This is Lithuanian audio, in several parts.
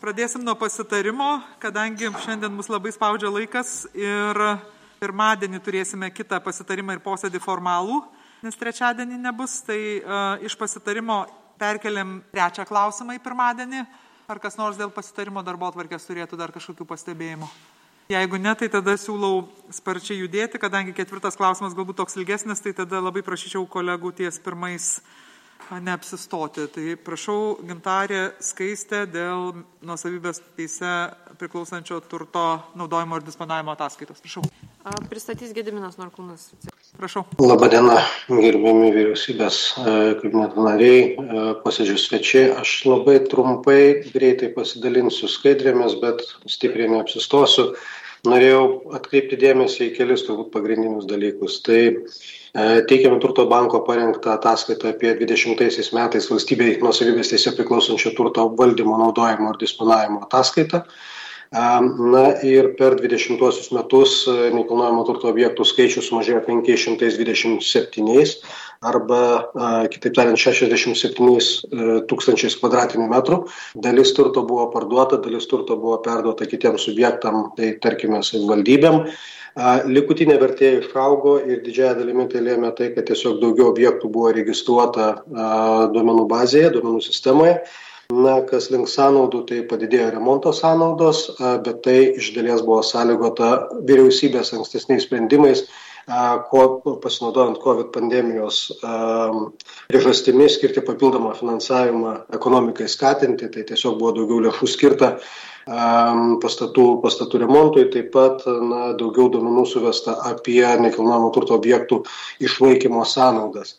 Pradėsim nuo pasitarimo, kadangi šiandien mus labai spaudžia laikas ir pirmadienį turėsime kitą pasitarimą ir posėdį formalų, nes trečiadienį nebus, tai iš pasitarimo perkeliam trečią klausimą į pirmadienį. Ar kas nors dėl pasitarimo darbotvarkės turėtų dar kažkokių pastebėjimų? Jeigu ne, tai tada siūlau sparčiai judėti, kadangi ketvirtas klausimas galbūt toks ilgesnis, tai tada labai prašyčiau kolegų ties pirmais neapsistoti. Tai prašau, Gintarė, Skaistė dėl nuosavybės teise priklausančio turto naudojimo ir disponavimo ataskaitos. Prašau. Pristatys Gediminas Norkūnas. Prašau. Labadiena, gerbiami vyriausybės kabineto nariai, posėdžių svečiai. Aš labai trumpai, greitai pasidalinsiu skaidrėmis, bet stipriai neapsistosiu. Norėjau atkreipti dėmesį į kelis turbūt pagrindinius dalykus. Tai teikiame Turto banko parengtą ataskaitą apie 20 metais valstybei nuosavybės teise priklausančio turto valdymo, naudojimo ir disponavimo ataskaitą. Na ir per 20 metus nekilnojamo turto objektų skaičius sumažėjo 527 arba, kitaip tariant, 67 tūkstančiais kvadratinių metrų. Dalis turto buvo parduota, dalis turto buvo perduota kitiems subjektam, tai tarkime savivaldybėm. Likutinė vertė išaugo ir didžiąją dalimi tai lėmė tai, kad tiesiog daugiau objektų buvo registruota duomenų bazėje, duomenų sistemoje. Na, kas link sąnaudų, tai padidėjo remonto sąnaudos, bet tai iš dalies buvo sąlygota vyriausybės ankstesniais sprendimais, pasinaudojant COVID pandemijos priežastimis skirti papildomą finansavimą ekonomikai skatinti, tai tiesiog buvo daugiau lėšų skirta pastatų remontui, taip pat daugiau duomenų suvesta apie nekilnojamo turto objektų išlaikymo sąnaudas.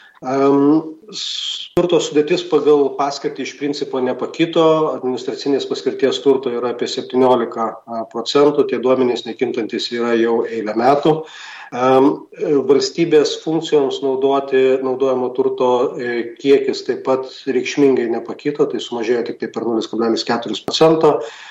Turto sudėtis pagal paskirtį iš principo nepakito, administracinės paskirties turto yra apie 17%, tie duomenys nekintantis yra jau eilę metų. Valstybės funkcijoms naudojamo turto kiekis taip pat reikšmingai nepakito, tai sumažėjo tik tai per 0,4%.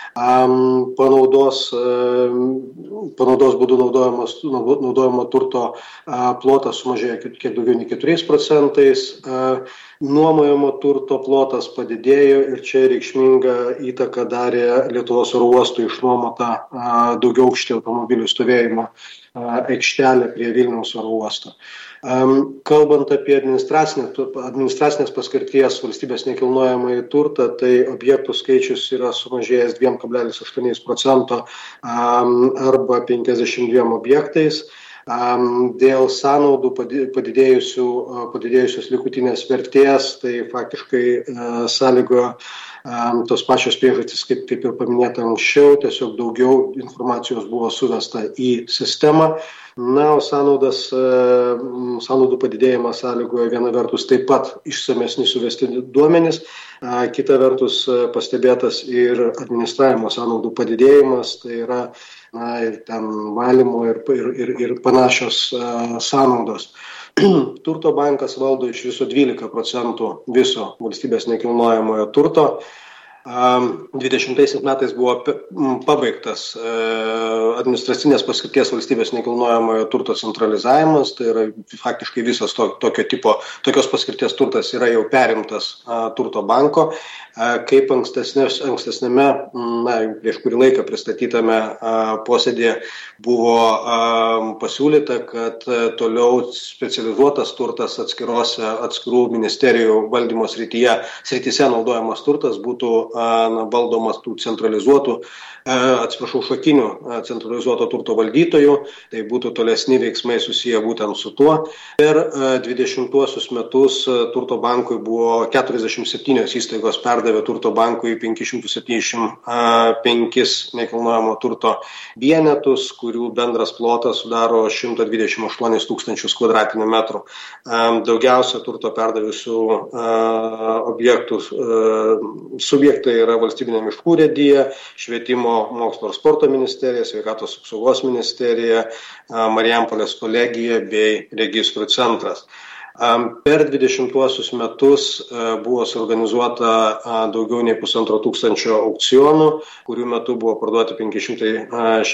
Panaudos būdų naudojamo turto plotas sumažėjo kiek daugiau nei 4%. Nuomojamo turto plotas padidėjo ir čia reikšmingą įtaką darė Lietuvos oro uostų išnuomota daugiaaukštė automobilių stovėjimo aikštelė prie Vilniaus oro uosto. Kalbant apie administracinės paskirties valstybės nekilnojamąjį turtą, tai objektų skaičius yra sumažėjęs 2,8% arba 52 objektais. Dėl sąnaudų padidėjusios likutinės vertės, tai faktiškai sąlygojo tos pačios priežastys, kaip ir paminėta anksčiau, tiesiog daugiau informacijos buvo suvesta į sistemą. Na, o sąnaudų padidėjimą sąlygojo viena vertus taip pat išsamesni suvesti duomenys, kita vertus pastebėtas ir administravimo sąnaudų padidėjimas, tai yra ir ten valymo ir panašios sąnaudos. Turto bankas valdo iš viso 12% viso valstybės nekilnojamojo turto. 20 metais buvo pabaigtas administracinės paskirties valstybės nekilnojamojo turto centralizavimas, tai yra faktiškai visas tokios paskirties turtas yra jau perimtas Turto banko, kaip ankstesnėme, prieš kurį laiką pristatytame posėdėje buvo pasiūlyta, kad toliau specializuotas turtas atskirų ministerijų valdymo srityse naudojamas turtas būtų valdomas tų šakinių centralizuoto turto valdytojų, tai būtų tolesni veiksmai susiję būtent su tuo. Per 20 metus Turto bankui buvo 47 įstaigos perdavė Turto bankui 575 nekilnojamo turto vienetus, kurių bendras plotas sudaro 128 tūkstančius kvadratinių metrų. Daugiausia turto perdavusių objektų subjektai yra Valstybinė miškų urėdija, Švietimo, mokslo ir sporto ministerija, Sveikatos apsaugos ministerija, Marijampolės kolegija bei registrų centras. Per 20 metus buvo suorganizuota daugiau nei 1500 aukcionų, kurių metu buvo parduoti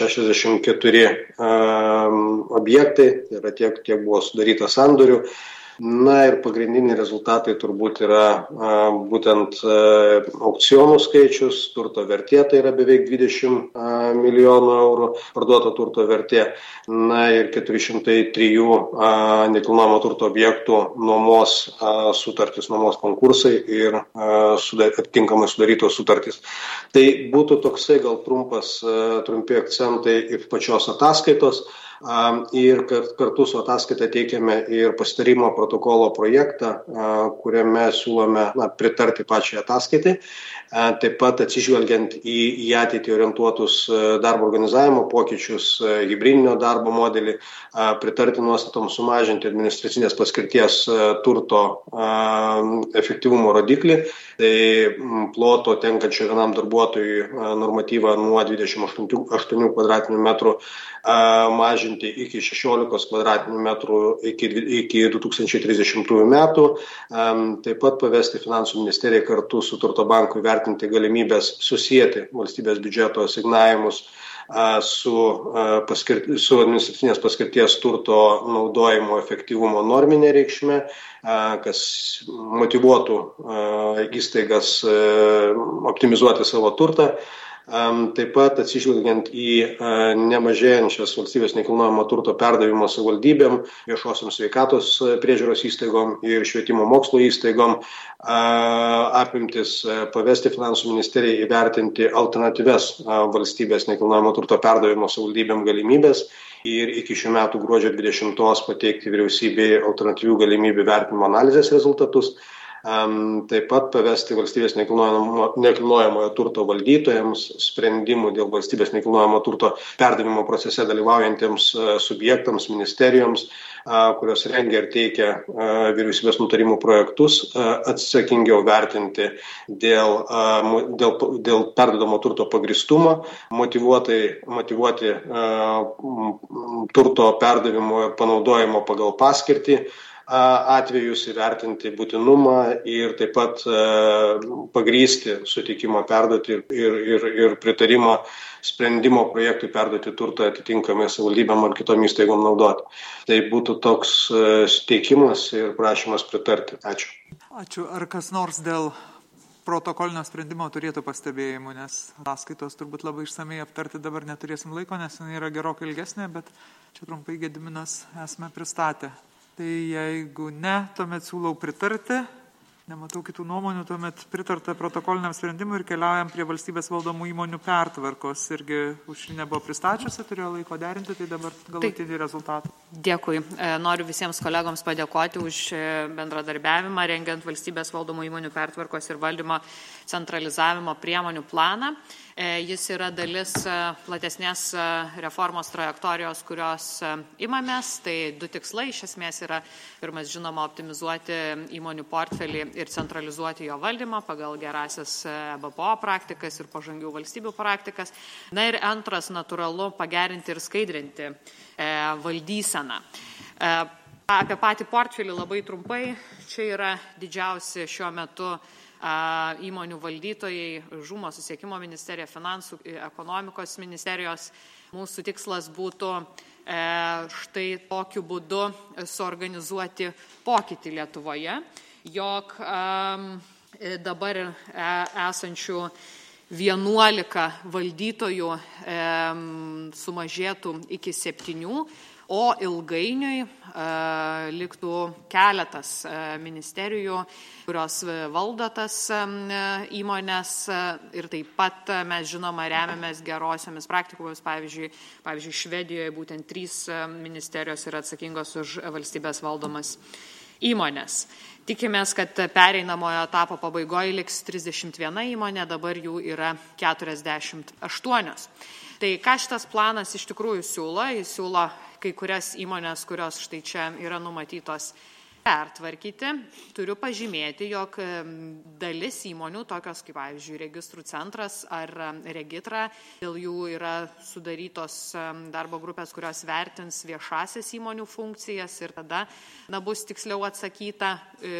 564 objektai, tai yra tiek buvo sudaryta sandorių. Na ir pagrindiniai rezultatai turbūt yra būtent aukcionų skaičius, turto vertė tai yra beveik 20 milijonų eurų parduoto turto vertė, na ir 403 nekilnojamo turto objektų nuomos sutartys, nuomos konkursai ir atitinkamai sudarytos sutartys. Tai būtų toksai gal trumpi akcentai ir pačios ataskaitos. Ir kartu su ataskaita teikiame ir pasitarimo protokolo projektą, kuriame siūlome pritarti pačiai ataskaitai. Taip pat atsižvelgiant į ateitį orientuotus darbo organizavimo pokyčius, hibridinio darbo modelį, pritarti nuostatoms sumažinti administracinės paskirties turto efektyvumo rodiklį, tai ploto tenkančio vienam darbuotojui normatyvą nuo 28 kvadratinių metrų mažinti iki 16 kvadratinių metrų iki 2030 metų. Taip pat pavesti Finansų ministerijai kartu su Turto banku įvertinti galimybės susijęti valstybės biudžeto asignavimus su administracinės paskirties turto naudojimo efektyvumo norminė reikšmė, kas motyvuotų įstaigas optimizuoti savo turtą. Taip pat atsižvelgiant į nemažėjančias valstybės nekilnojamo turto perdavimo savivaldybėm, viešosiams sveikatos priežiūros įstaigom ir švietimo mokslo įstaigom apimtis pavesti Finansų ministerijai įvertinti alternatyves valstybės nekilnojamo turto perdavimo savivaldybėm galimybės ir iki šių metų gruodžio 20 pateikti vyriausybei alternatyvių galimybių vertinimo analizės rezultatus. Taip pat pavesti valstybės nekilnojamojo turto valdytojams sprendimų dėl valstybės nekilnojamo turto perdavimo procese dalyvaujantiems subjektams, ministerijoms, kurios rengia ir teikia vyriausybės nutarimų projektus, atsakingiau vertinti dėl perdodamo turto pagrįstumo, motyvuoti turto perdavimo ir panaudojimo pagal paskirtį atvejus, įvertinti būtinumą ir taip pat pagrįsti sutikimą perduoti ir pritarimo sprendimo projektui perduoti turtą atitinkamai savivaldybėm ar kitom įstaigom naudoti. Tai būtų toks teikimas ir prašymas pritarti. Ačiū. Ačiū. Ar kas nors dėl protokolinio sprendimo turėtų pastebėjimų, nes ataskaitos turbūt labai išsamei aptarti dabar neturėsim laiko, nes jinai yra gerokai ilgesnė, bet čia trumpai Gediminas esame pristatę. Tai jeigu ne, tuomet siūlau pritarti. Nematau kitų nuomonių, tuomet pritarta protokoliniam sprendimui ir keliaujam prie valstybės valdomų įmonių pertvarkos. Irgi Aušrinė buvo pristačiusi, turėjo laiko derinti, tai dabar galutinį rezultatą. Dėkui. Noriu visiems kolegoms padėkoti už bendradarbiavimą, rengiant valstybės valdomų įmonių pertvarkos ir valdymo centralizavimo priemonių planą. Jis yra dalis platesnės reformos trajektorijos, kurios imamės. Tai du tikslai iš esmės yra: pirmas, žinoma, optimizuoti įmonių portfelį ir centralizuoti jo valdymą pagal gerasias BPO praktikas ir pažangių valstybių praktikas. Na ir antras, natūralu, pagerinti ir skaidrinti valdyseną. Apie patį portfelį labai trumpai. Čia yra didžiausi šiuo metu įmonių valdytojai: Žumo, Susisiekimo ministerija, Finansų, Ekonomikos ministerijos. Mūsų tikslas būtų štai tokiu būdu suorganizuoti pokytį Lietuvoje, jog dabar esančių 11 valdytojų sumažėtų iki 7, o ilgainiui liktų keletas ministerijų, kurios valdo tas įmonės, ir taip pat mes žinoma remiamės gerosiomis praktikomis. Pavyzdžiui, Švedijoje būtent 3 ministerijos yra atsakingos už valstybės valdomas įmonės. Tikimės, kad pereinamojo etapo pabaigoje liks 31 įmonė, dabar jų yra 48. Tai ką šitas planas iš tikrųjų siūlo? Jis siūlo kai kurias įmonės, kurios štai čia yra numatytos, pertvarkyti. Turiu pažymėti, jog dalis įmonių, tokios kaip, pavyzdžiui, Registrų centras ar Regitra, dėl jų yra sudarytos darbo grupės, kurios vertins viešasias įmonių funkcijas ir tada bus tiksliau atsakyta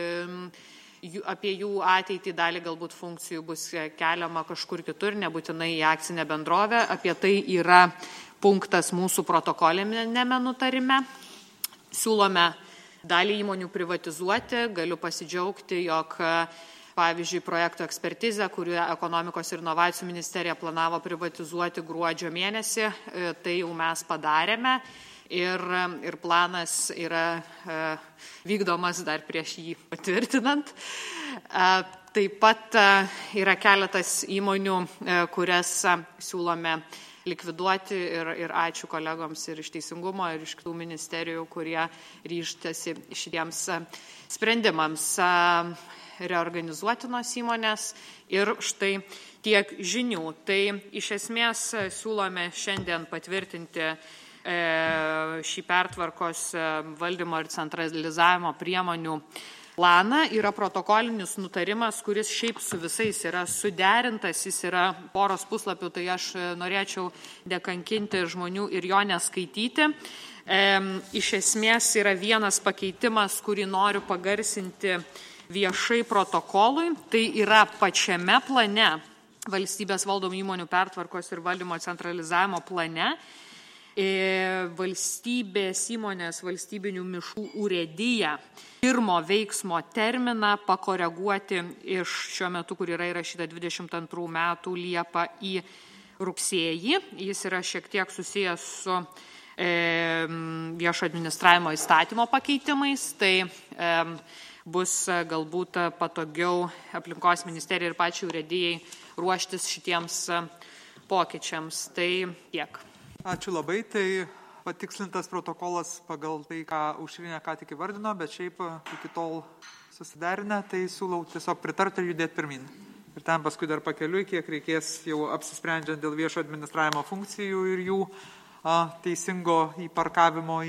apie jų ateitį. Dalį galbūt funkcijų bus keliama kažkur kitur, nebūtinai į akcinę bendrovę. Apie tai yra punktas mūsų protokolinėme nutarime. Siūlome dalį įmonių privatizuoti. Galiu pasidžiaugti, jog pavyzdžiui, projekto ekspertizę, kurią ekonomikos ir inovacijų ministerija planavo privatizuoti gruodžio mėnesį, tai jau mes padarėme ir planas yra vykdomas dar prieš jį patvirtinant. Taip pat yra keletas įmonių, kurias siūlome likviduoti ir ačiū kolegoms ir iš Teisingumo, ir iš kitų ministerijų, kurie ryžtasi šitiems sprendimams. Reorganizuotinos įmonės ir štai tiek žinių. Tai iš esmės siūlome šiandien patvirtinti šį pertvarkos valdymo ir centralizavimo priemonių planą. Yra protokolinis nutarimas, kuris šiaip su visais yra suderintas, jis yra poros puslapių, tai aš norėčiau dekankinti žmonių ir jo neskaityti. Iš esmės yra vienas pakeitimas, kurį noriu pagarsinti viešai protokolui, tai yra pačiame plane, valstybės valdomų įmonių pertvarkos ir valdymo centralizavimo plane, valstybės įmonės valstybinių miškų urėdija pirmo veiksmo terminą pakoreguoti iš šiuo metu, kur yra įrašyta 22 metų Liepą į rugsėjį. Jis yra šiek tiek susijęs su viešo administravimo įstatymo pakeitimais, tai bus galbūt patogiau aplinkos ministerijai ir pačiai urėdijai ruoštis šitiems pokyčiams. Tai tiek. Ačiū labai. Tai patikslintas protokolas pagal tai, ką Aušrinė ką tik įvardino, bet šiaip iki tol susiderinę, tai siūlau tiesiog pritarti ir judėti pirmin. Ir ten paskui dar pakeliui, kiek reikės jau apsisprendžiant dėl viešo administravimo funkcijų ir jų teisingo įparkavimo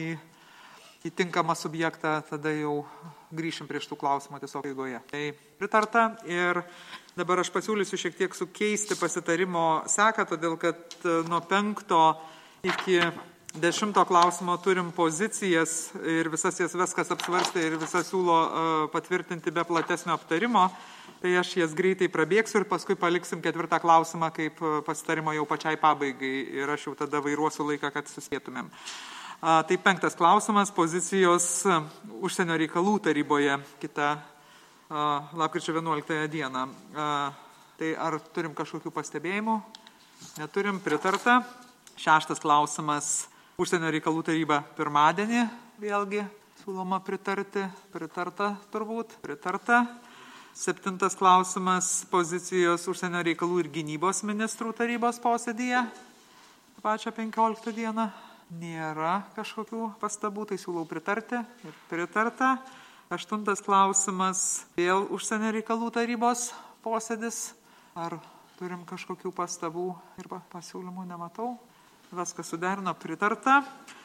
į tinkamą subjektą, tada jau grįšim prieš tų klausimų tiesiog eigoje. Tai pritarta ir dabar aš pasiūlysiu šiek tiek sukeisti pasitarimo seką, todėl kad nuo 5 iki 10 klausimo turim pozicijas ir visas jas Veskas apsvarstė ir visas siūlo patvirtinti be platesnio aptarimo. Tai aš jas greitai prabėgsiu ir paskui paliksim 4 klausimą kaip pasitarimo jau pačiai pabaigai ir aš jau tada vairuosiu laiką, kad suspėtumėm. Tai 5 klausimas, pozicijos užsienio reikalų taryboje kitą lapkričio 11 dieną. Tai ar turim kažkokių pastebėjimų? Neturim, pritarta. 6 klausimas, užsienio reikalų taryba pirmadienį, vėlgi siūloma pritarti, pritarta turbūt, pritarta. 7 klausimas, pozicijos užsienio reikalų ir gynybos ministrų tarybos posėdyje, pačią 15 dieną. Nėra kažkokių pastabų, tai siūlau pritarti ir pritarta. 8 klausimas, vėl užsienio reikalų tarybos posėdis. Ar turim kažkokių pastabų ir pasiūlymų, nematau. Viskas suderino, pritarta.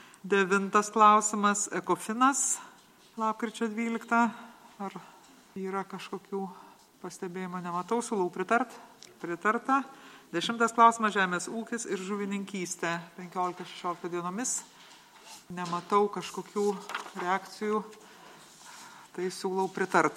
9 klausimas, Ekofinas, lapkričio 12. Ar yra kažkokių pastebėjimų, nematau, siūlau pritarta. 10 klausimas, žemės ūkis ir žuvininkystė, 15-16 dienomis. Nematau kažkokių reakcijų, tai siūlau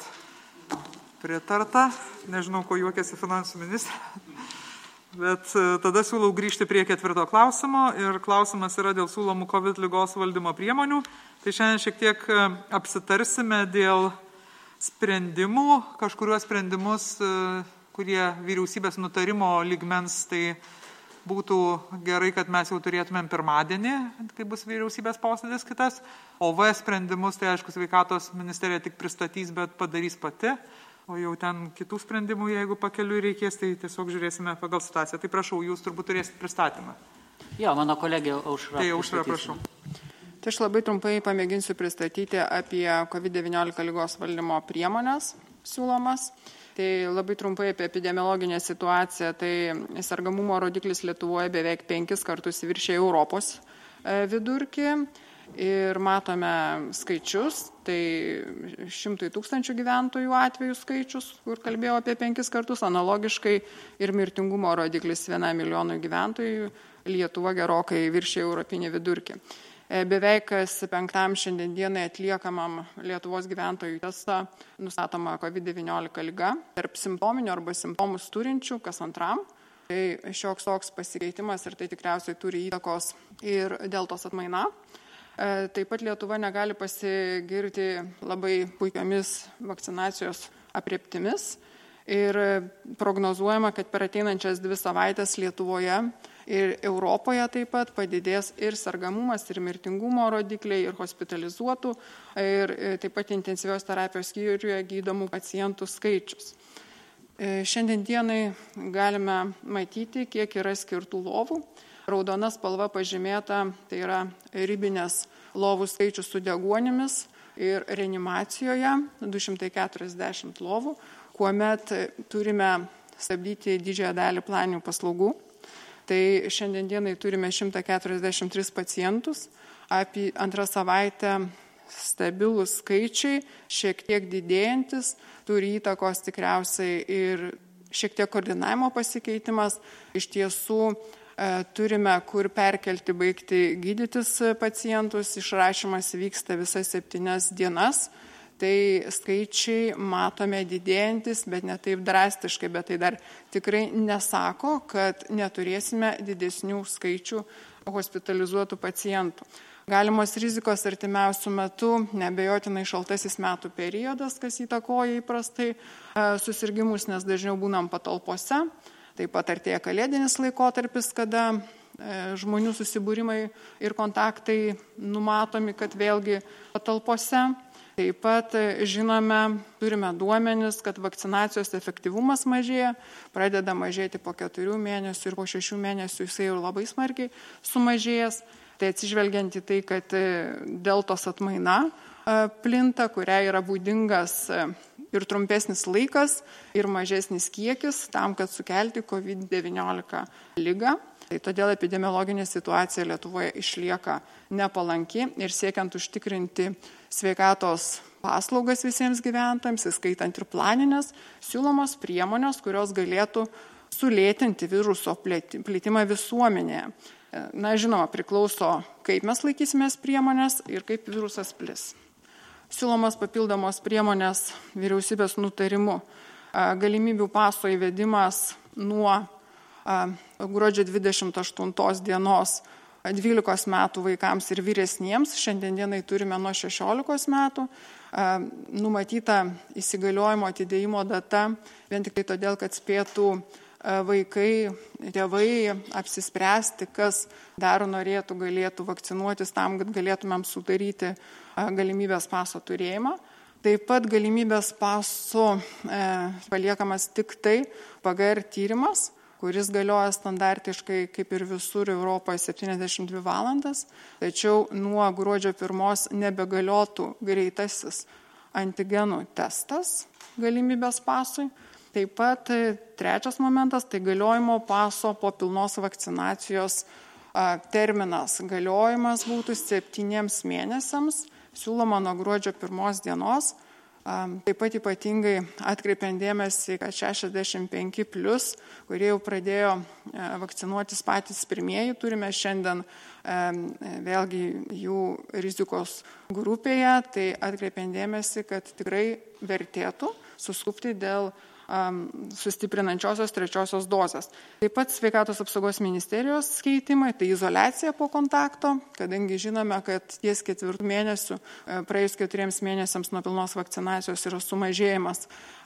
pritarta. Nežinau, ko juokėsi finansų ministrė, bet tada siūlau grįžti prie 4 klausimo ir klausimas yra dėl siūlomų COVID ligos valdymo priemonių. Tai šiandien šiek tiek apsitarsime dėl sprendimų, kažkuriuos sprendimus, kurie vyriausybės nutarimo lygmens, tai būtų gerai, kad mes jau turėtumėm pirmadienį, kai bus vyriausybės posėdis kitas, o sprendimus, tai aišku, sveikatos ministerija tik pristatys, bet padarys pati, o jau ten kitų sprendimų, jeigu pakeliui reikės, tai tiesiog žiūrėsime pagal situaciją. Tai prašau, jūs turbūt turėsite pristatymą. Jo, mano kolegė Aušra. Tai Aušra, prašau. Tai aš labai trumpai pamėginsiu pristatyti apie COVID-19 ligos valdymo priemonės siūlomas. Tai labai trumpai apie epidemiologinę situaciją. Tai sergamumo rodiklis Lietuvoje beveik 5 kartus viršė Europos vidurkį. Ir matome skaičius, tai 100 000 gyventojų atvejų skaičius, kur kalbėjau apie 5 kartus, analogiškai ir mirtingumo rodiklis 1 milijonui gyventojų Lietuva gerokai viršė europinį vidurkį. Beveik kas 5 šiandien dienai atliekamam Lietuvos gyventojų testą nustatoma COVID-19 liga. Tarp simptominių arba simptomus turinčių kas antram. Tai šioks toks pasikeitimas ir tai tikriausiai turi įtakos ir deltos atmaina. Taip pat Lietuva negali pasigirti labai puikiomis vakcinacijos aprėptimis ir prognozuojama, kad per ateinančias 2 savaitės Lietuvoje ir Europoje taip pat padidės ir sergamumas, ir mirtingumo rodikliai, ir hospitalizuotų, ir taip pat intensyvios terapijos skyriuje gydomų pacientų skaičius. Šiandien dienai galime matyti, kiek yra skirtų lovų. Raudona spalva pažymėta, tai yra ribinės lovų skaičius su deguonimis ir reanimacijoje 240 lovų, kuomet turime stabdyti didžiąją dalį planinių paslaugų. Tai šiandien dienai turime 143 pacientus, apie 2 savaitę stabilus skaičiai, šiek tiek didėjantis, turi įtakos tikriausiai ir šiek tiek koordinavimo pasikeitimas. Iš tiesų turime kur perkelti, baigti gydytis pacientus, išrašymas vyksta visas 7 dienas. Tai skaičiai matome didėjantis, bet ne taip drastiškai, bet tai dar tikrai nesako, kad neturėsime didesnių skaičių hospitalizuotų pacientų. Galimos rizikos artimiausių metų, neabejotinai šaltasis metų periodas, kas įtakoja įprastai susirgimus, nes dažniau būnam patalpose. Taip pat artėja kalėdinis laikotarpis, kada žmonių susibūrimai ir kontaktai numatomi, kad vėlgi patalpose. Taip pat žinome, turime duomenis, kad vakcinacijos efektyvumas mažėja, pradeda mažėti po 4 mėnesių ir po 6 mėnesių jisai jau labai smarkiai sumažėjęs. Tai atsižvelgiant į tai, kad deltos atmaina plinta, kuriai yra būdingas ir trumpesnis laikas, ir mažesnis kiekis tam, kad sukelti COVID-19 ligą. Tai todėl epidemiologinė situacija Lietuvoje išlieka nepalanki ir siekiant užtikrinti sveikatos paslaugas visiems gyventojams, įskaitant ir planinės, siūlomos priemonės, kurios galėtų sulėtinti viruso plitimą visuomenėje. Na, žinoma, priklauso, kaip mes laikysimės priemonės ir kaip virusas plis. Siūlomos papildomos priemonės vyriausybės nutarimu, galimybių paso įvedimas nuo gruodžio 28 dienos 12 metų vaikams ir vyresniems, šiandien dienai turime nuo 16 metų, numatyta įsigaliojimo atidėjimo data, vien tik tai todėl, kad spėtų vaikai, tėvai apsispręsti, kas dar norėtų, galėtų vakcinuotis tam, kad galėtumėm sudaryti galimybės paso turėjimą. Taip pat galimybės paso paliekamas tik tai PGR tyrimas, kuris galioja standartiškai kaip ir visur Europoje 72 valandas, tačiau nuo gruodžio 1 nebegaliotų greitasis antigenų testas galimybės pasui. Taip pat trečias momentas, tai galiojimo paso po pilnos vakcinacijos terminas. Galiojimas būtų 7 mėnesiams, siūloma nuo gruodžio 1 dienos. Taip pat ypatingai atkreipiant dėmesį, kad 65+, kurie jau pradėjo vakcinuotis patys pirmieji, turime šiandien vėlgi jų rizikos grupėje, tai atkreipiant dėmesį, kad tikrai vertėtų suskubti dėl sustiprinančiosios 3 dozės. Taip pat Sveikatos apsaugos ministerijos skeitimai, tai izoliacija po kontakto, kadangi žinome, kad ties 4 mėnesių, praėjus 4 mėnesiams nuo pilnos vakcinacijos yra sumažėjimas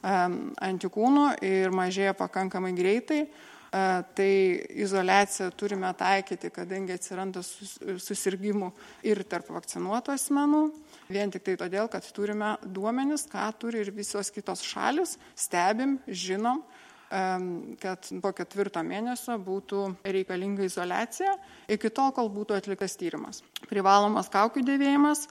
antikūnų ir mažėja pakankamai greitai. Tai izoliaciją turime taikyti, kadangi atsiranda susirgymų ir tarp vakcinuotų asmenų. Vien tik tai todėl, kad turime duomenis, ką turi ir visos kitos šalis, stebim, žinom, kad po 4 mėnesio būtų reikalinga izoliacija, iki tol, kol būtų atliktas tyrimas. Privalomas kaukių dėvėjimas,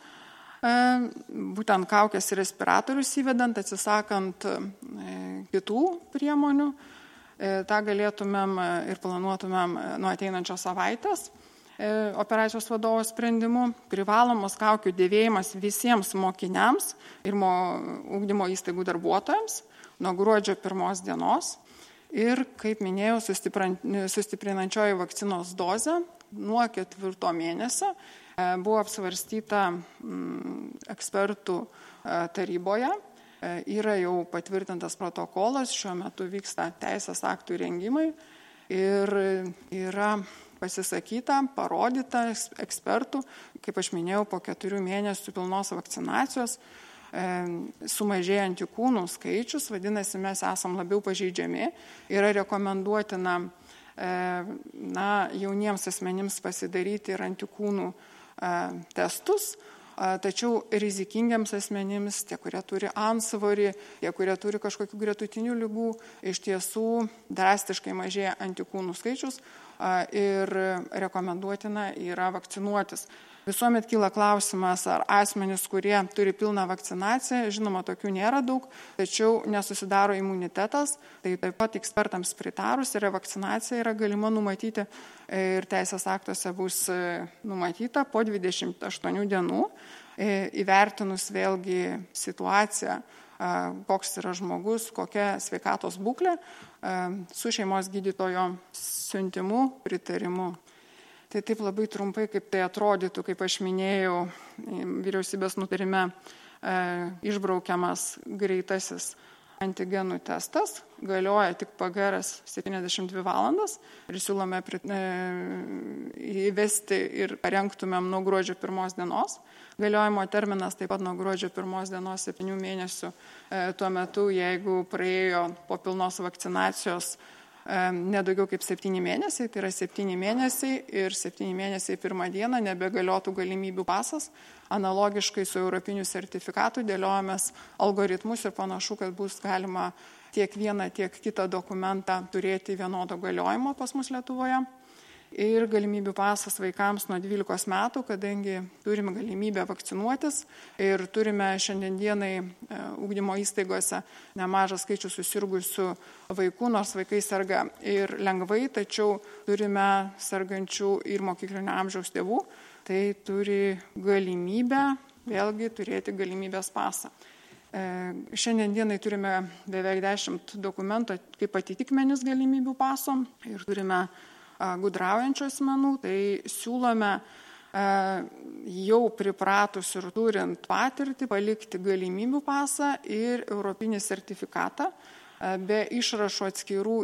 būtent kaukės ir respiratorius įvedant, atsisakant kitų priemonių. tą galėtumėm ir planuotumėm nuo ateinančios savaitės operacijos vadovo sprendimu. Privalomos kaukių dėvėjimas visiems mokiniams ir ugdymo įstaigų darbuotojams nuo gruodžio 1 dienos. Ir, kaip minėjau, sustiprinančioji vakcinos dozė nuo 4 mėnesio buvo apsvarstyta ekspertų taryboje. Yra jau patvirtintas protokolas, šiuo metu vyksta teisės aktų rengimai ir yra pasisakyta, parodyta ekspertų, kaip aš minėjau, po 4 mėnesių pilnos vakcinacijos sumažėja antikūnų skaičius, vadinasi, mes esam labiau pažeidžiami, yra rekomenduotina jauniems asmenims pasidaryti ir antikūnų testus, tačiau rizikingiams asmenims, tie, kurie turi antsvorį, tie, kurie turi kažkokių gretutinių ligų, iš tiesų drastiškai mažėja antikūnų skaičius ir rekomenduotina yra vakcinuotis. Visuomet kyla klausimas, ar asmenys, kurie turi pilną vakcinaciją, žinoma, tokių nėra daug, tačiau nesusidaro imunitetas, tai taip pat ekspertams pritarus revakcinacija yra galima numatyti ir teisės aktuose bus numatyta po 28 dienų, įvertinus vėlgi situaciją, koks yra žmogus, kokia sveikatos būklė, su šeimos gydytojo siuntimu, pritarimu. Tai taip labai trumpai, kaip tai atrodytų, kaip aš minėjau, vyriausybės nutarime išbraukiamas greitasis antigenų testas, galioja tik PGR'as 72 valandas ir siūlome įvesti ir parengtumėm nuo gruodžio 1 dienos. Galiojimo terminas taip pat nuo gruodžio 1 dienos 7 mėnesių tuo metu, jeigu praėjo po pilnos vakcinacijos nedaugiau kaip 7 mėnesiai, tai yra 7 mėnesiai ir 7 mėnesiai 1 dieną nebegaliotų galimybių pasas. Analogiškai su europiniu sertifikatu dėliojamės algoritmus ir panašu, kad bus galima tiek vieną, tiek kitą dokumentą turėti vienodo galiojimo pas mus Lietuvoje. Ir galimybių pasas vaikams nuo 12 metų, kadangi turime galimybę vakcinuotis ir turime šiandien dienai ugdymo įstaigose nemažą skaičių susirgusių vaikų, nors vaikai serga ir lengvai, tačiau turime sergančių ir mokyklinio amžiaus tėvų, tai turi galimybę vėlgi turėti galimybės pasą. Šiandien dienai turime beveik 10 dokumentų kaip atitikmenis galimybių pasom ir turime gudraujančių asmenų, tai siūlome jau pripratus ir turint patirtį palikti galimybių pasą ir europinį sertifikatą be išrašų atskirų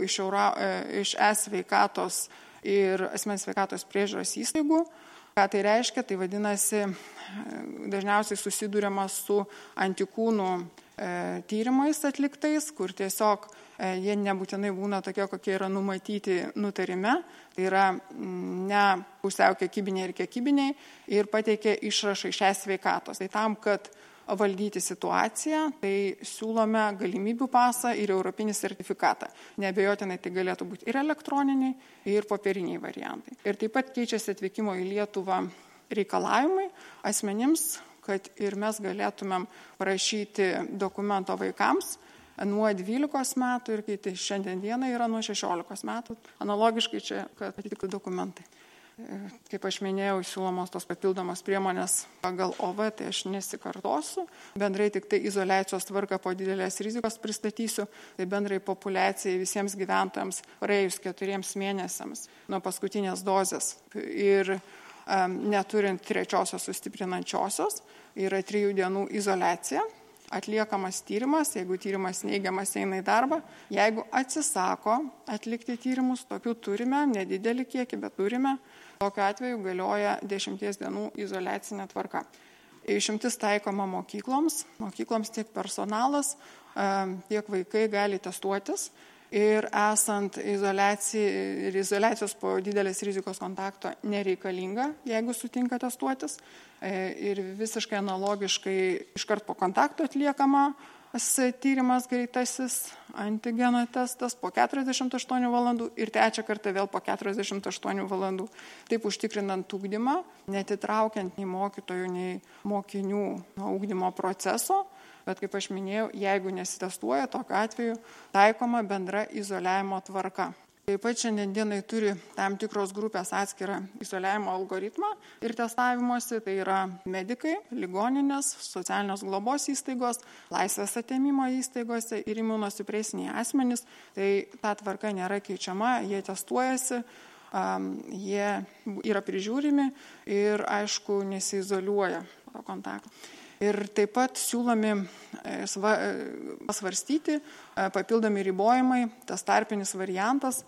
iš e-sveikatos ir asmens sveikatos priežiūros įstaigų. Ką tai reiškia? Tai vadinasi, dažniausiai susiduriama su antikūnų tyrimais atliktais, kur tiesiog jie nebūtinai būna tokie, kokie yra numatyti nutarime, tai yra ne pusiau kiekybiniai ir kiekybiniai ir pateikia išrašą iš e-sveikatos. Tai tam, kad valdyti situaciją, tai siūlome galimybių pasą ir europinį sertifikatą. Neabejotinai tai galėtų būti ir elektroniniai, ir popieriniai variantai. Ir taip pat keičiasi atvykimo į Lietuvą reikalavimai asmenims, kad ir mes galėtumėm prašyti dokumento vaikams nuo 12 metų ir kai tai šiandien dieną yra nuo 16 metų. Analogiškai čia, kad atitiktų dokumentai. Kaip aš minėjau, siūlomos tos papildomos priemonės pagal OV, tai aš nesikartosiu. Bendrai tik tai izoliacijos tvarką po didelės rizikos pristatysiu. Tai bendrai populiacijai visiems gyventojams praėjus 4 mėnesiams nuo paskutinės dozės ir neturint 3-osios sustiprinančiosios, yra 3 dienų izoliacija. Atliekamas tyrimas, jeigu tyrimas neigiamas, eina į darbą. Jeigu atsisako atlikti tyrimus, tokių turime, nedidelį kiekį, bet turime. Tokiu atveju galioja 10 dienų izoliacinė tvarka. Išimtis taikoma mokykloms tiek personalas, tiek vaikai gali testuotis. Ir esant izoliacijos po didelės rizikos kontakto nereikalinga, jeigu sutinka testuotis. Ir visiškai analogiškai iškart po kontakto atliekama tyrimas greitasis antigeno testas po 48 valandų ir 3 kartą vėl po 48 valandų. Taip užtikrinant ugdymą, netitraukiant nei mokytojų, nei mokinių nuo ugdymo proceso. Bet kaip aš minėjau, jeigu nesitestuoja, tokiu atveju taikoma bendra izoliavimo tvarka. Taip pat šiandien dienai turi tam tikros grupės atskirą izoliavimo algoritmą ir testavimuose, tai yra medikai, ligoninės, socialinės globos įstaigos, laisvės atėmimo įstaigose ir imunosupresiniai asmenys. Tai ta tvarka nėra keičiama, jie testuojasi, jie yra prižiūrimi ir aišku nesiizoliuoja po kontakto. Ir taip pat siūlomi pasvarstyti papildomi ribojimai, tas tarpinis variantas,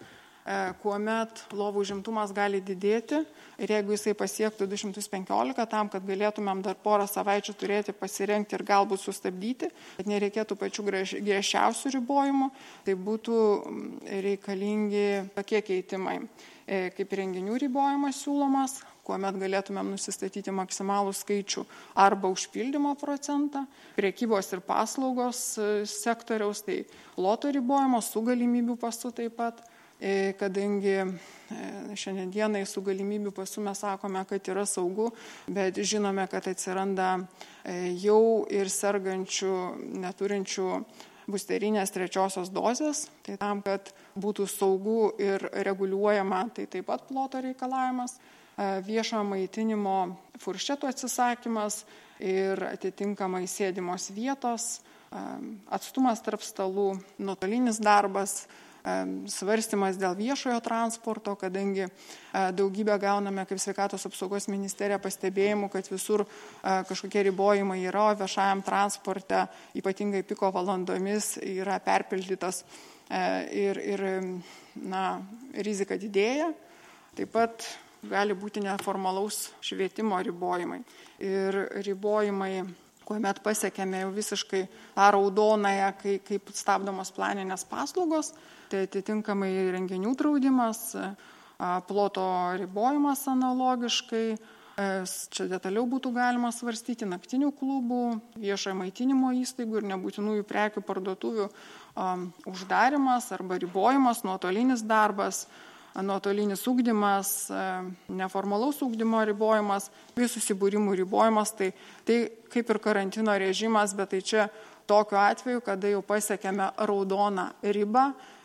kuomet lovų užimtumas gali didėti ir jeigu jisai pasiektų 215, tam, kad galėtumėm dar porą savaičių turėti pasirengti ir galbūt sustabdyti, kad nereikėtų pačių griežčiausių ribojimų, tai būtų reikalingi tokie keitimai, kaip renginių ribojimas siūlomas, kuomet galėtumėm nusistatyti maksimalų skaičių arba užpildymo procentą, prekybos ir paslaugos sektoriaus, tai ploto ribojimas su galimybių pasu taip pat, kadangi šiandienai su galimybių pasu mes sakome, kad yra saugu, bet žinome, kad atsiranda jau ir sergančių, neturinčių busterinės 3 dozės, tai tam, kad būtų saugu ir reguliuojama, tai taip pat ploto reikalavimas, viešojo maitinimo furšetų atsisakymas ir atitinkamai sėdimos vietos, atstumas tarp stalų, nuotolinis darbas, svarstymas dėl viešojo transporto, kadangi daugybę gauname kaip sveikatos apsaugos ministerija pastebėjimų, kad visur kažkokie ribojimai yra, o viešajam transporte, ypatingai piko valandomis, yra perpildytas ir rizika didėja. Taip pat gali būti neformalaus švietimo ribojimai. Ir ribojimai, kuomet pasiekėme jau visiškai tą raudonąją, kaip stabdomos planinės paslaugos, tai atitinkamai renginių draudimas, ploto ribojimas analogiškai, čia detaliau būtų galima svarstyti naktinių klubų, viešojo maitinimo įstaigų ir nebūtinųjų prekių parduotuvių uždarimas arba ribojimas, nuotolinis darbas, nuotolinis ugdymas, neformalaus ugdymo ribojimas, bei susibūrimų ribojimas, tai kaip ir karantino režimas, bet tai čia tokiu atveju, kada jau pasiekėme raudoną ribą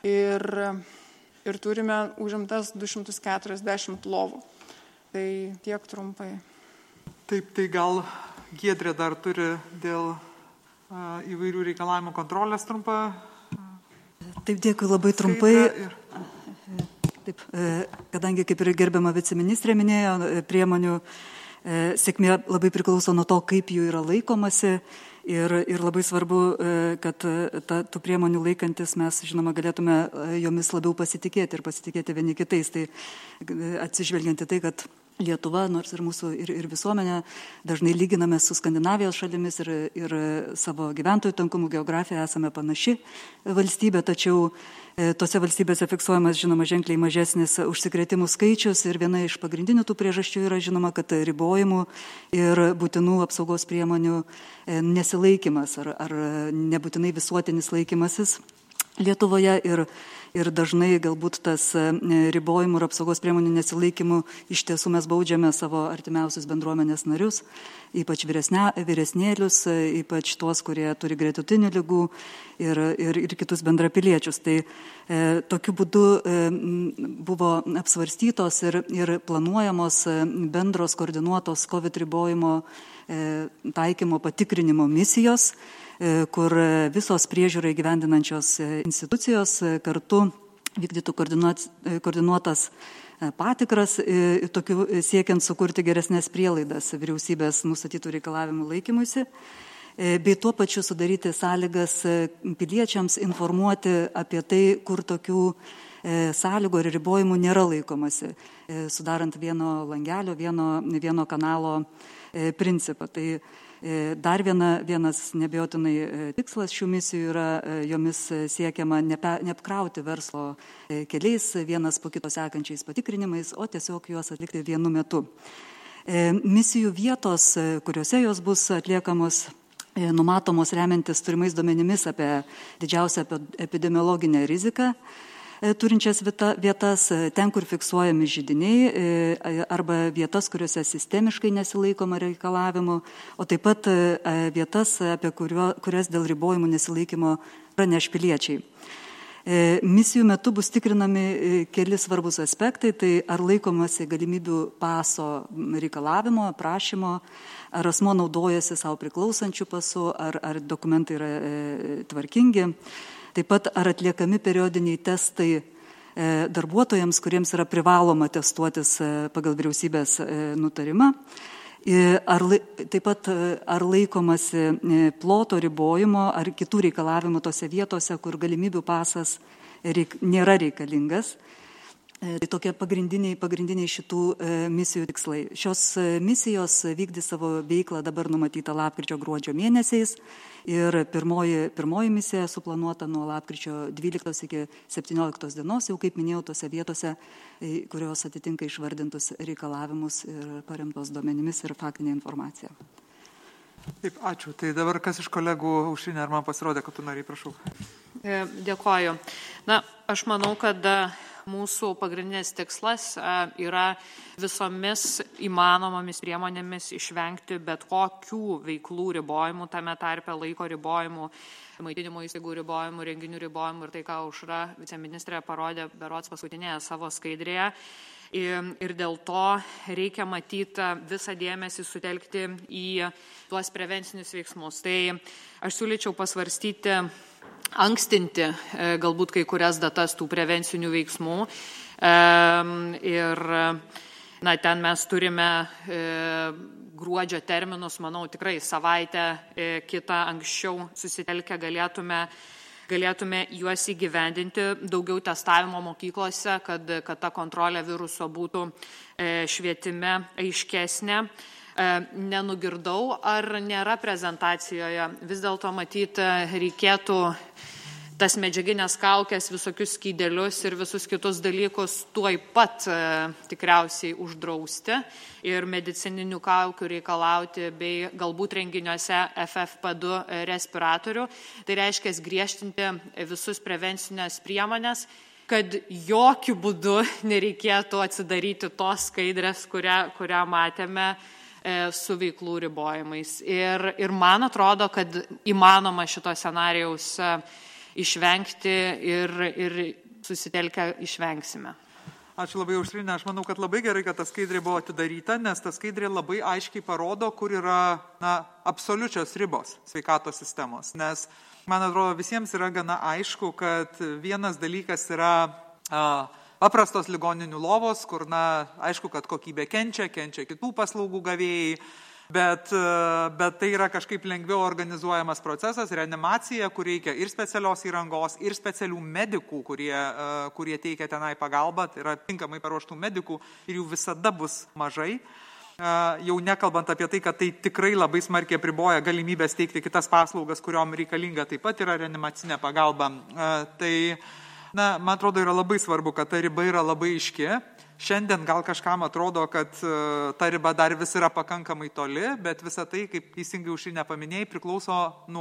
ir turime užimtas 240 lovų. Tai tiek trumpai. Taip, tai gal Giedrė dar turi dėl įvairių reikalavimų kontrolės trumpą. Taip, dėkui labai trumpai. Taip, kadangi, kaip ir gerbiama viceministrė minėjo, priemonių sėkmė labai priklauso nuo to, kaip jų yra laikomasi ir labai svarbu, kad tų priemonių laikantis mes, žinoma, galėtume jomis labiau pasitikėti ir pasitikėti vieni kitais. Tai atsižvelgiant į tai, kad Lietuva, nors ir mūsų ir visuomenė, dažnai lyginame su Skandinavijos šalimis ir savo gyventojų tankumų geografiją esame panaši valstybė, tačiau tose valstybėse fiksuojamas, žinoma, ženkliai mažesnis užsikrėtimų skaičius ir viena iš pagrindinių tų priežasčių yra, žinoma, kad ribojimų ir būtinų apsaugos priemonių nesilaikymas ar nebūtinai visuotinis laikymasis Lietuvoje ir dažnai galbūt tas ribojimų ir apsaugos priemonių nesilaikymų iš tiesų mes baudžiame savo artimiausius bendruomenės narius, ypač vyresnėlius, ypač tuos, kurie turi gretutinių ligų ir kitus bendrapiliečius. Tai tokiu būdu buvo apsvarstytos ir planuojamos bendros koordinuotos COVID ribojimo taikymo patikrinimo misijos, kur visos priežiūrai gyvendinančios institucijos kartu vykdytų koordinuotas patikras, siekiant sukurti geresnės prielaidas vyriausybės nustatytų reikalavimų laikymuisi, bei tuo pačiu sudaryti sąlygas piliečiams informuoti apie tai, kur tokių sąlygų ir ribojimų nėra laikomasi, sudarant vieno langelio, vieno kanalo principą. Tai dar vienas neabejotinai tikslas šių misijų yra jomis siekiama neapkrauti verslo keliais, vienas po kito sekančiais patikrinimais, o tiesiog juos atlikti vienu metu. Misijų vietos, kuriuose jos bus atliekamos, numatomos remiantis turimais duomenimis apie didžiausią epidemiologinę riziką turinčias vietas, ten, kur fiksuojami židiniai arba vietas, kuriuose sistemiškai nesilaikoma reikalavimų, o taip pat vietas, apie kurias dėl ribojimų nesilaikymo praneš piliečiai. Misijų metu bus tikrinami keli svarbus aspektai, tai ar laikomasi galimybių paso reikalavimo, prašymo, ar asmo naudojasi savo priklausančių pasų, ar dokumentai yra tvarkingi. Taip pat ar atliekami periodiniai testai darbuotojams, kuriems yra privaloma testuotis pagal vyriausybės nutarimą. Taip pat ar laikomasi ploto ribojimo ar kitų reikalavimų tose vietose, kur galimybių pasas nėra reikalingas. Tai tokie pagrindiniai šitų misijų tikslai. Šios misijos vykdys savo veiklą dabar numatyta lapkričio-gruodžio mėnesiais ir pirmoji misija suplanuota nuo lapkričio 12 iki 17 dienos, jau kaip minėjau, tose vietose, kurios atitinka išvardintus reikalavimus ir paremtos duomenimis ir faktinė informacija. Taip, ačiū. Tai dabar kas iš kolegų, Aušrinė, ar man pasirodė, kad tu nariai, prašau. Dėkoju. Na, aš manau, kad mūsų pagrindinis tikslas yra visomis įmanomomis priemonėmis išvengti bet kokių veiklų ribojimų, tame tarpe laiko ribojimų, maitinimo įstaigų ribojimų, renginių ribojimų ir tai, ką Aušra viceministrė parodė berods paskutinėje savo skaidrėje. Ir dėl to reikia matyti visą dėmesį sutelkti į tuos prevencinius veiksmus. Tai aš siūlyčiau pasvarstyti ankstinti galbūt kai kurias datas tų prevencinių veiksmų. Ir ten mes turime gruodžio terminus, manau, tikrai savaitę kitą anksčiau susitelkę galėtume juos įgyvendinti, daugiau testavimo mokyklose, kad ta kontrolė viruso būtų švietime aiškesnė. Nenugirdau, ar nėra prezentacijoje, vis dėlto matyti reikėtų tas medžiaginės kaukės, visokius skydelius ir visus kitus dalykus tuoj pat tikriausiai uždrausti ir medicininių kaukių reikalauti bei galbūt renginiuose FFP2 respiratorių. Tai reiškia griežtinti visus prevencinės priemonės, kad jokių būdų nereikėtų atsidaryti tos skaidrės, kurią matėme su veiklų ribojimais. Ir man atrodo, kad įmanoma šito scenarijaus išvengti ir susitelkę išvengsime. Ačiū labai, Aušrinė. Aš manau, kad labai gerai, kad ta skaidrė buvo atidaryta, nes ta skaidrė labai aiškiai parodo, kur yra absoliučios ribos sveikatos sistemos. Nes, man atrodo, visiems yra gana aišku, kad vienas dalykas yra paprastos ligoninių lovos, kur, aišku, kad kokybė kenčia kitų paslaugų gavėjai, bet tai yra kažkaip lengviau organizuojamas procesas, reanimacija, kur reikia ir specialios įrangos, ir specialių medikų, kurie teikia tenai pagalbą, tai yra tinkamai paruoštų medikų ir jų visada bus mažai. Jau nekalbant apie tai, kad tai tikrai labai smarkiai apriboja galimybės teikti kitas paslaugas, kuriom reikalinga taip pat yra reanimacinė pagalba. Man atrodo, yra labai svarbu, kad ta riba yra labai aiški. Šiandien gal kažkam atrodo, kad ta riba dar vis yra pakankamai toli, bet visa tai, kaip teisingai Aušrinė paminėjai, priklauso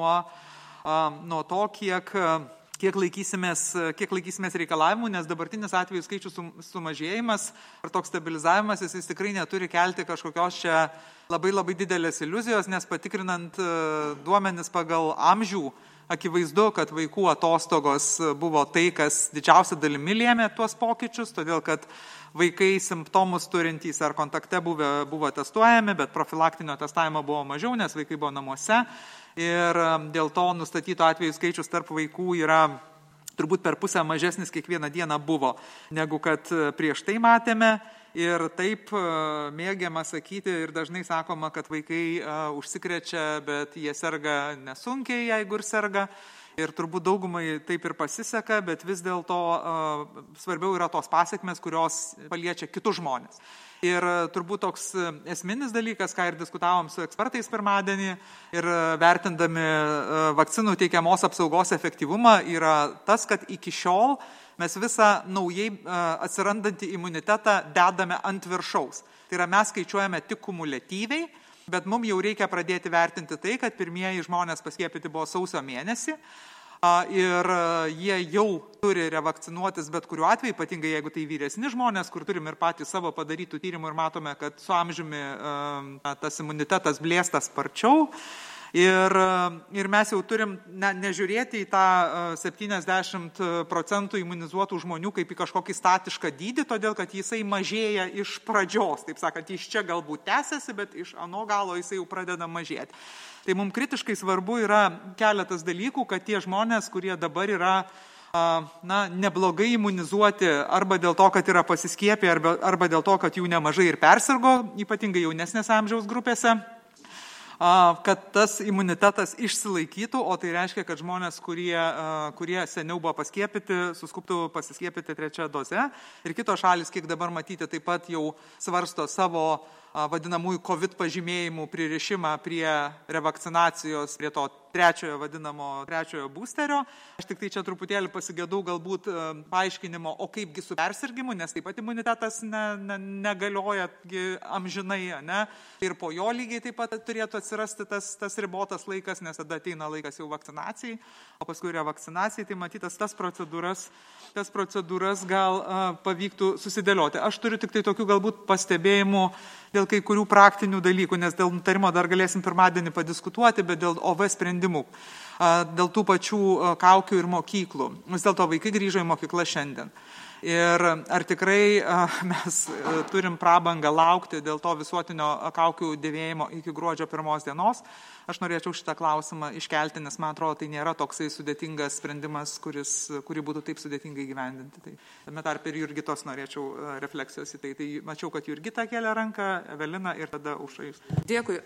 nuo to, kiek laikysimės reikalavimų, nes dabartinis atvejų skaičių sumažėjimas ar toks stabilizavimas, jis tikrai neturi kelti kažkokios čia labai didelės iliuzijos, nes patikrinant duomenis pagal amžių, akivaizdu, kad vaikų atostogos buvo tai, kas didžiausia dalimi lėmė tuos pokyčius, todėl kad vaikai simptomus turintys ar kontakte buvo testuojami, bet profilaktinio testavimo buvo mažiau, nes vaikai buvo namuose ir dėl to nustatyto atvejų skaičius tarp vaikų yra turbūt per pusę mažesnis kiekvieną dieną buvo, negu kad prieš tai matėme. Ir taip mėgiama sakyti ir dažnai sakoma, kad vaikai užsikrečia, bet jie serga nesunkiai, jeigu ir serga. Ir turbūt daugumai taip ir pasiseka, bet vis dėlto svarbiau yra tos pasekmės, kurios paliečia kitus žmonės. Ir turbūt toks esminis dalykas, ką ir diskutavom su ekspertais pirmadienį ir vertindami vakcinų teikiamos apsaugos efektyvumą, yra tas, kad iki šiol mes visą naujai atsirandantį imunitetą dedame ant viršaus. Tai yra, mes skaičiuojame tik kumuliatyviai, bet mums jau reikia pradėti vertinti tai, kad pirmieji žmonės paskiepyti buvo sausio mėnesį ir jie jau turi revakcinuotis bet kuriuo atveju, ypatingai jeigu tai vyresni žmonės, kur turim ir patys savo padarytų tyrimų ir matome, kad su amžiumi tas imunitetas blėsta sparčiau. Ir mes jau turim nežiūrėti į tą 70% imunizuotų žmonių kaip į kažkokį statišką dydį, todėl kad jisai mažėja iš pradžios. Taip sakant, iš čia galbūt tęsiasi, bet iš ano galo jisai jau pradeda mažėti. Tai mums kritiškai svarbu yra keletas dalykų, kad tie žmonės, kurie dabar yra neblogai imunizuoti arba dėl to, kad yra pasiskiepę, arba dėl to, kad jų nemažai ir persirgo, ypatingai jaunesnės amžiaus grupėse, kad tas imunitetas išsilaikytų, o tai reiškia, kad žmonės, kurie seniau buvo paskiepyti, suskuptų pasiskiepyti 3 doze. Ir kitos šalis, kiek dabar matyti, taip pat jau svarsto savo vadinamųjų COVID pažymėjimų pririšimą prie revakcinacijos, prie to trečiojo būsterio. Aš tik tai čia truputėlį pasigėdau galbūt paaiškinimo, o kaipgi su persirgimu, nes taip pat imunitetas negalioja amžinai, ne? Ir po jo lygiai taip pat turėtų atsirasti tas ribotas laikas, nes tada ateina laikas jau vakcinacijai, o paskui revakcinacijai, tai matytas tas procedūras gal pavyktų susidėlioti. Aš turiu tik tai tokių galbūt pastebėjimų dėl kai kurių praktinių dalykų, nes dėl nutarimo dar galėsim pirmadienį padiskutuoti, bet dėl OV sprendimų, dėl tų pačių kaukių ir mokyklų. Vis dėlto vaikai grįžo į mokyklą šiandien. Ir ar tikrai mes turim prabangą laukti dėl to visuotinio kaukių dėvėjimo iki gruodžio 1 dienos? Aš norėčiau šitą klausimą iškelti, nes man atrodo, tai nėra toksai sudėtingas sprendimas, kurį būtų taip sudėtingai gyvendinti. Tai tame tarp ir Jurgitos norėčiau refleksijos į tai. Tai mačiau, kad Jurgita kelia ranką, Evelina ir tada Aušra. Dėkui.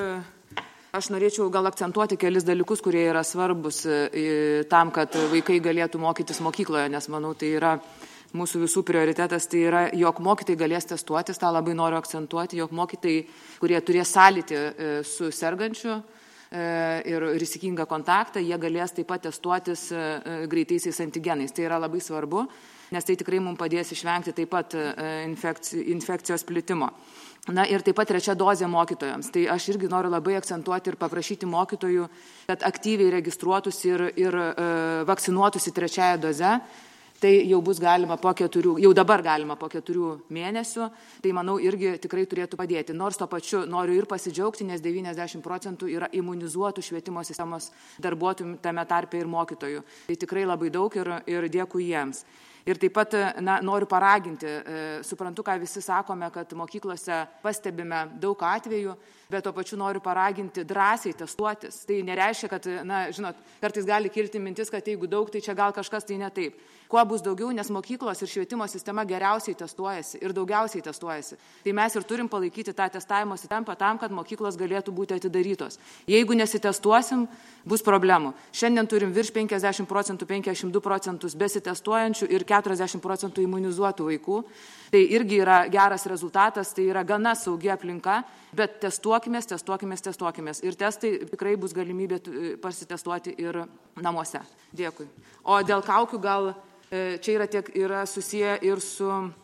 Aš norėčiau gal akcentuoti kelis dalykus, kurie yra svarbus tam, kad vaikai galėtų mokytis mokykloje, nes manau, tai yra mūsų visų prioritetas, tai yra, jog mokytojai galės testuotis, tą labai noriu akcentuoti, jog mokytojai, kurie turės sąlytį su sergančiu ir rizikingą kontaktą, jie galės taip pat testuotis greitaisiais antigenais. Tai yra labai svarbu, nes tai tikrai mums padės išvengti taip pat infekcijos plitimo. Na ir taip pat 3 dozė mokytojams. Tai aš irgi noriu labai akcentuoti ir paprašyti mokytojų, kad aktyviai registruotųsi ir vakcinuotųsi 3 doze. Tai jau bus galima jau dabar galima po 4 mėnesių, tai manau irgi tikrai turėtų padėti. Nors to pačiu noriu ir pasidžiaugti, nes 90% yra imunizuotų švietimo sistemos darbuotojų, tame tarpe ir mokytojų. Tai tikrai labai daug ir dėkui jiems. Ir taip pat noriu paraginti, suprantu, ką visi sakome, kad mokyklose pastebime daug atvejų, bet to pačiu noriu paraginti drąsiai testuotis. Tai nereiškia, kad, kartais gali kilti mintis, kad jeigu daug, tai čia gal kažkas tai ne taip. Kuo bus daugiau, nes mokyklos ir švietimo sistema geriausiai testuojasi ir daugiausiai testuojasi. Tai mes ir turim palaikyti tą testavimo sistemą tam, kad mokyklos galėtų būti atidarytos. Jeigu nesitestuosim, bus problemų. Šiandien turim virš 50%, 52% besitestuojančių ir 40% imunizuotų vaikų. Tai irgi yra geras rezultatas, tai yra gana saugi aplinka, bet testuokimės. Ir testai tikrai bus galimybė pasitestuoti ir namuose. Dėkui. O dėl kaukių gal čia yra susiję ir su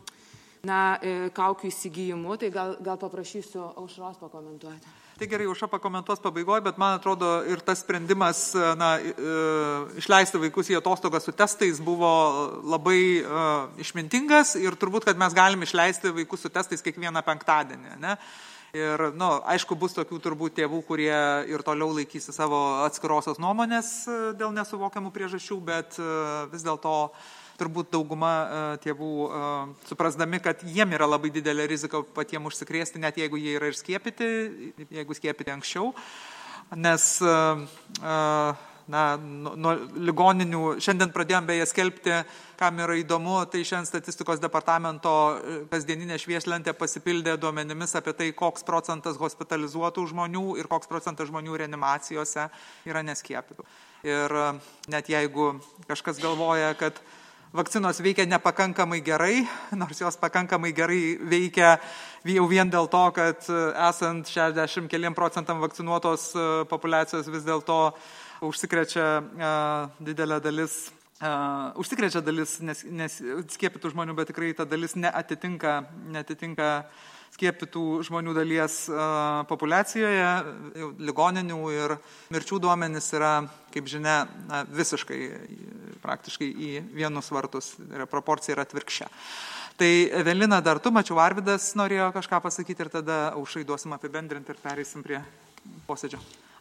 kaukių įsigijimu, tai gal paprašysiu Aušros pakomentuoti. Tai gerai, Aušra pakomentuos pabaigoje, bet man atrodo ir tas sprendimas išleisti vaikus į atostogas su testais buvo labai išmintingas ir turbūt, kad mes galim išleisti vaikus su testais kiekvieną penktadienį, ne? Ir, aišku, bus tokių turbūt tėvų, kurie ir toliau laikysi savo atskirosios nuomonės dėl nesuvokiamų priežasčių, bet vis dėlto turbūt dauguma tėvų suprasdami, kad jiem yra labai didelė rizika patiems užsikrėsti, net jeigu jie yra ir skiepyti, jeigu skiepyti anksčiau, nes nuo ligoninių, šiandien pradėjom beje skelbti, kam yra įdomu, tai šiandien statistikos departamento kasdieninė švieslentė pasipildė duomenimis apie tai, koks procentas hospitalizuotų žmonių ir koks procentas žmonių reanimacijose yra neskiepytų. Ir net jeigu kažkas galvoja, kad vakcinos veikia nepakankamai gerai, nors jos pakankamai gerai veikia jau vien dėl to, kad esant 60 keliam procentam vakcinuotos populiacijos vis dėlto užsikrečia didelė dalis, nes skiepytų žmonių, bet tikrai ta dalis neatitinka skiepytų žmonių dalies populiacijoje, ligoninių ir mirčių duomenys yra, kaip žinia, visiškai praktiškai į vienus vartus, proporcija yra atvirkščia. Tai Evelina, dar tu, mačiau, Arvydas norėjo kažką pasakyti ir tada Aušrai duosim apibendrinti ir pereisim prie posėdžio.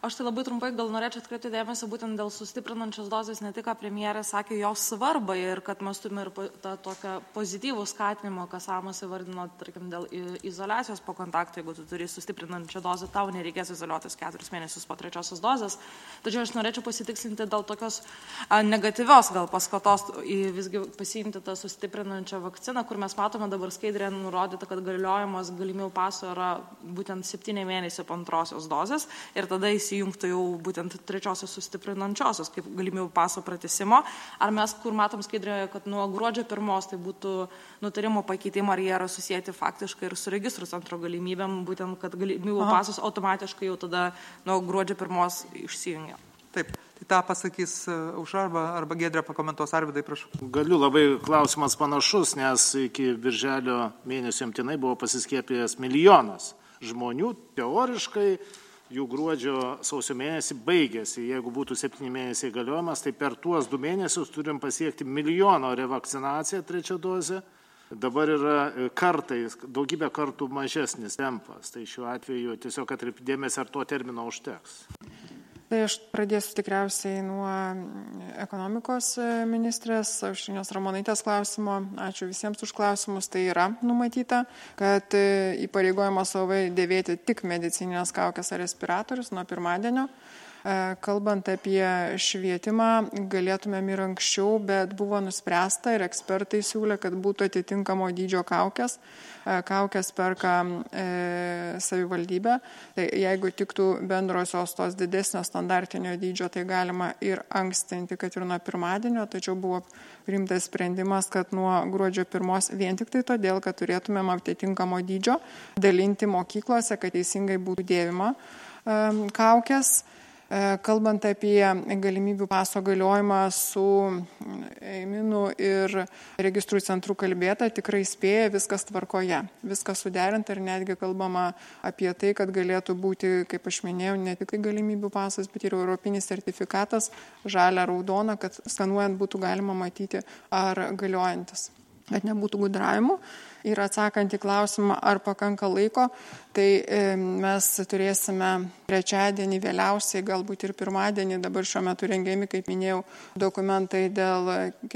Aš tai labai trumpai gal norėčiau atkreipti dėmesį būtent dėl sustiprinančios dozės, ne tik, ką premjerė sakė, jos svarbą ir kad mes turime ir tą tokią pozityvų skatinimą, kas Samas įvardino, tarkim, dėl izoliacijos po kontakto, jeigu tu turi sustiprinančią dozę, tau nereikės izoliuotis 4 mėnesius po 3 dozės. Tačiau aš norėčiau pasitikslinti dėl tokios negatyvios gal paskatos visgi pasiimti tą sustiprinančią vakciną, kur mes matome dabar skaidrėje nurodyta, kad galiojimas galimybių paso yra būtent 7 mėnesiai po 2 dozės ir tada įsijungtų jau būtent 3 sustiprinančiosios kaip galimybių paso pratęsimo. Ar mes, kur matom skaidrėje, kad nuo gruodžio 1 tai būtų nutarimo pakeitimo, ar jie yra susijęti faktiškai ir su registrų centro galimybėm, būtent, kad galimybių pasas automatiškai jau tada nuo gruodžio 1 išsijungia. Taip, tai tą pasakys Aušra arba Giedrė pakomentuos. Arvydai, prašau. Galiu, labai klausimas panašus, nes iki birželio mėnesio imtinai buvo pasiskiepijęs 1 milijonas žmonių. Teoriškai jų gruodžio sausio mėnesį baigėsi. Jeigu būtų 7 mėnesiai galiojimas, tai per tuos 2 mėnesius turim pasiekti 1 milijono revakcinaciją 3 dozę. Dabar yra kartais, daugybę kartų mažesnis tempas. Tai šiuo atveju tiesiog atkreipti dėmesį, ar to termino užteks. Tai aš pradėsiu tikriausiai nuo ekonomikos ministrės Aušrinės Ramonaitės klausimo. Ačiū visiems už klausimus. Tai yra numatyta, kad įpareigojama savai dėvėti tik medicininės kaukės ar respiratorius nuo pirmadienio. Kalbant apie švietimą, galėtumėm ir anksčiau, bet buvo nuspręsta ir ekspertai siūlė, kad būtų atitinkamo dydžio kaukės. Kaukės perka savivaldybė. Tai jeigu tiktų bendrosios tos didesnio standartinio dydžio, tai galima ir ankstinti, kad ir nuo pirmadienio, tačiau buvo priimtas sprendimas, kad nuo gruodžio 1 vien tik tai todėl, kad turėtumėm atitinkamo dydžio dalinti mokyklose, kad teisingai būtų dėvima kaukės. Kalbant apie galimybių paso galiojimą su EIMINu ir registrų centrų kalbėta, tikrai spėja, viskas tvarkoje, viskas suderinta ir netgi kalbama apie tai, kad galėtų būti, kaip aš minėjau, ne tik galimybių pasas, bet ir europinis sertifikatas, žalia, raudona, kad skanuojant būtų galima matyti, ar galiojantis, kad nebūtų gudravimų. Ir atsakant į klausimą, ar pakanka laiko, tai mes turėsime trečiadienį vėliausiai, galbūt ir pirmadienį, dabar šiuo metu rengiami, kaip minėjau, dokumentai dėl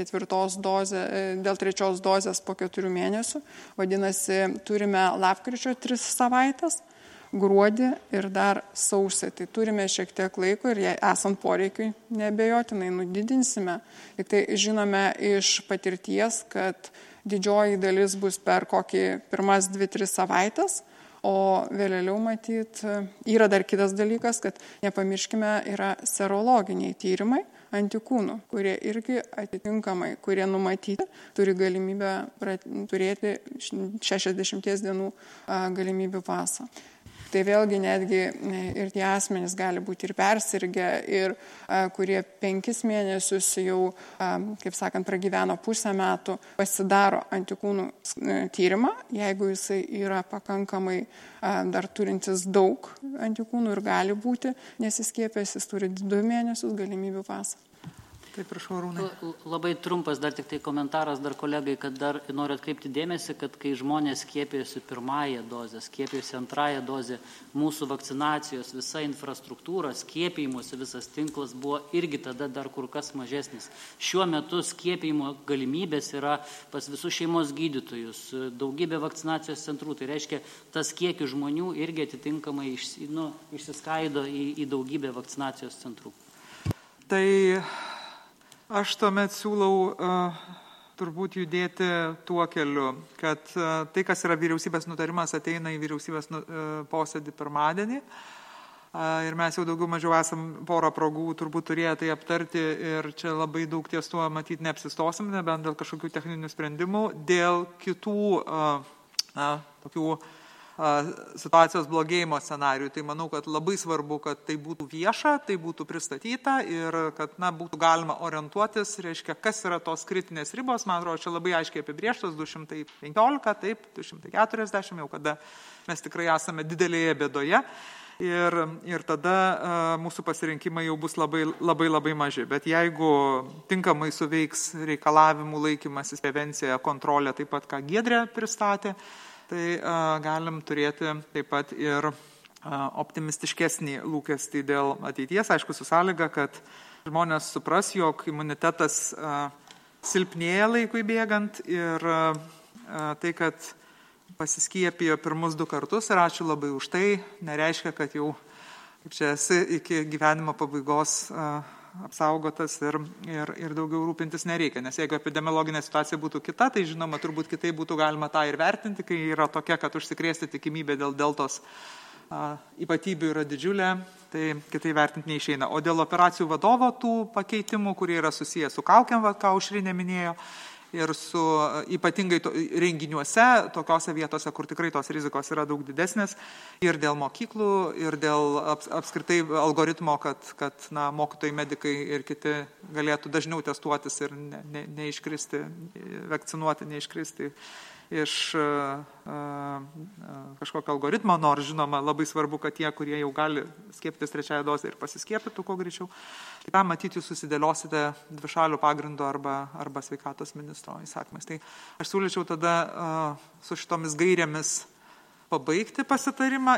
3 dozės po 4 mėnesių. Vadinasi, turime lapkričio 3 savaitės, gruodį ir dar sausį. Tai turime šiek tiek laiko ir jei esant poreikiui, neabejotinai nudidinsime. Tik tai žinome iš patirties, kad didžioji dalis bus per kokį pirmas 2-3 savaitės, o vėliau matyt yra dar kitas dalykas, kad nepamirškime, yra serologiniai tyrimai antikūnų, kurie irgi atitinkamai, kurie numatyti, turi galimybę turėti 60 dienų galimybių pasą. Tai vėlgi netgi ir tie asmenys gali būti ir persirgę, ir kurie 5 mėnesius jau, kaip sakant, pragyveno pusę metų, pasidaro antikūnų tyrimą, jeigu jisai yra pakankamai dar turintis daug antikūnų ir gali būti nesiskiepęs, jis turi 2 mėnesius galimybių pasą. Taip, prašau, Arūnai. Labai trumpas dar tik tai komentaras dar kolegai, kad dar noriu atkreipti dėmesį, kad kai žmonės skiepėjosi 1 dozę, skiepėjosi 2 dozę, mūsų vakcinacijos visa infrastruktūra, skiepijimuose visas tinklas buvo irgi tada dar kur kas mažesnis. Šiuo metu skiepijimo galimybės yra pas visus šeimos gydytojus, daugybė vakcinacijos centrų. Tai reiškia, tas kiekis žmonių irgi atitinkamai išsiskaido į daugybę vakcinacijos centrų. Tai aš tuomet siūlau turbūt judėti tuo keliu, kad tai, kas yra vyriausybės nutarimas, ateina į vyriausybės posėdį pirmadienį. Ir mes jau daugiau mažiau esam porą progų turbūt turėję tai aptarti ir čia labai daug ties tuo matyti neapsistosim, nebent dėl kažkokių techninių sprendimų, dėl kitų tokių situacijos blogėjimo scenarijų. Tai manau, kad labai svarbu, kad tai būtų vieša, tai būtų pristatyta ir kad būtų galima orientuotis, reiškia, kas yra tos kritinės ribos. Man atrodo, čia labai aiškiai apibrėžtos 215, taip, 240, jau kada mes tikrai esame didelėje bėdoje. Ir tada mūsų pasirinkimai jau bus labai maži. Bet jeigu tinkamai suveiks reikalavimų laikymasis, prevencija, kontrolė, taip pat ką Giedrė pristatė, tai galim turėti taip pat ir optimistiškesnį lūkestį dėl ateities, aišku, su sąlyga, kad žmonės supras, jog imunitetas silpnėja laikui bėgant ir tai, kad pasiskiepijo pirmus 2 kartus ir ačiū labai už tai, nereiškia, kad jau kaip čia esi iki gyvenimo pabaigos apsaugotas ir daugiau rūpintis nereikia. Nes jeigu epidemiologinė situacija būtų kita, tai žinoma, turbūt kitai būtų galima tą ir vertinti, kai yra tokia, kad užsikrėsti tikimybė dėl deltos ypatybių yra didžiulė, tai kitai vertinti neišeina. O dėl operacijų vadovo tų pakeitimų, kurie yra susiję su kaukiam, ką Aušrinė minėjo, ir su ypatingai renginiuose, tokiose vietose, kur tikrai tos rizikos yra daug didesnės, ir dėl mokyklų, ir dėl apskritai algoritmo, kad mokytojai, medikai ir kiti galėtų dažniau testuotis ir neiškristi, vakcinuoti, neiškristi iš kažkokio algoritmo, nors žinoma labai svarbu, kad tie, kurie jau gali skiepytis 3 dozę ir pasiskiepytų kuo greičiau. Tai tą matyti jūs susidėliosite dvišalių pagrindų arba sveikatos ministro įsakymais. Tai aš siūlyčiau tada su šitomis gairėmis pabaigti pasitarimą